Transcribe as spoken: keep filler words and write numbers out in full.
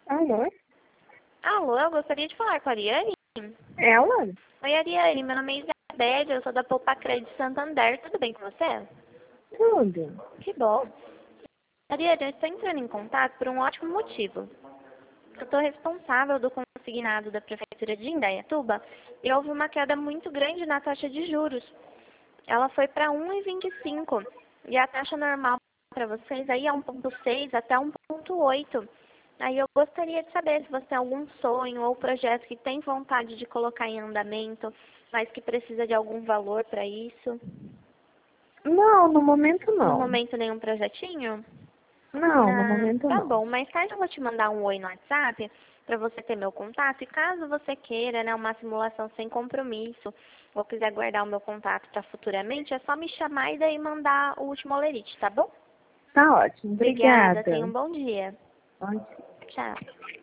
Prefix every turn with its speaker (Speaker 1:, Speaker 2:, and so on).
Speaker 1: Alô?
Speaker 2: Alô, eu gostaria de falar com a Ariane.
Speaker 1: Ela?
Speaker 2: Oi, Ariane, meu nome é Isabelle, eu sou da Poupa Crédito Santander, tudo bem com você?
Speaker 1: Tudo.
Speaker 2: Que bom. Ariane, eu estou entrando em contato por um ótimo motivo. Eu estou responsável do consignado da Prefeitura de Indaiatuba e houve uma queda muito grande na taxa de juros. Ela foi para um vírgula vinte e cinco e a taxa normal para vocês aí é um vírgula seis até um vírgula oito. Aí eu gostaria de saber se você tem algum sonho ou projeto que tem vontade de colocar em andamento, mas que precisa de algum valor para isso.
Speaker 1: Não, no momento
Speaker 2: No
Speaker 1: não.
Speaker 2: momento, nenhum projetinho?
Speaker 1: Não, no
Speaker 2: Ah,
Speaker 1: momento
Speaker 2: tá
Speaker 1: não.
Speaker 2: bom, mais tarde eu vou te mandar um oi no WhatsApp para você ter meu contato. E caso você queira, né, uma simulação sem compromisso, ou quiser guardar o meu contato para futuramente, é só me chamar e daí mandar o último olerite, tá bom?
Speaker 1: Tá ótimo.
Speaker 2: Obrigada,
Speaker 1: Obrigada.
Speaker 2: tenha um bom dia.
Speaker 1: Bom dia.
Speaker 2: Tchau.